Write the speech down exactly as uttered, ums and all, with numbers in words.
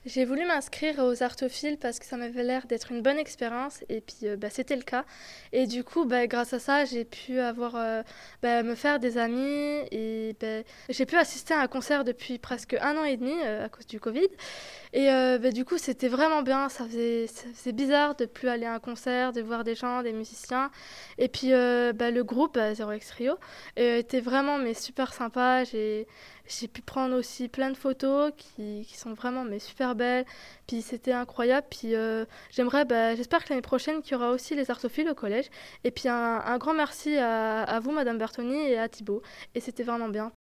J'ai voulu m'inscrire aux artophiles parce que ça m'avait l'air d'être une bonne expérience et puis euh, bah, c'était le cas. Et du coup, bah, grâce à ça, j'ai pu avoir, euh, bah, me faire des amis et bah, j'ai pu assister à un concert depuis presque un an et demi euh, à cause du Covid. Et euh, bah, du coup, c'était vraiment bien. Ça faisait, ça faisait bizarre de plus aller à un concert, de voir des gens, des musiciens. Et puis euh, bah, le groupe bah, Zero X Trio euh, était vraiment mais super sympa. J'ai, j'ai pu prendre aussi plein de photos qui, qui sont vraiment mais super belles. Puis c'était incroyable. Puis euh, j'aimerais, bah, j'espère que l'année prochaine, qu'il y aura aussi les arthophiles au collège. Et puis un, un grand merci à, à vous, Madame Bertoni, et à Thibaut. Et c'était vraiment bien.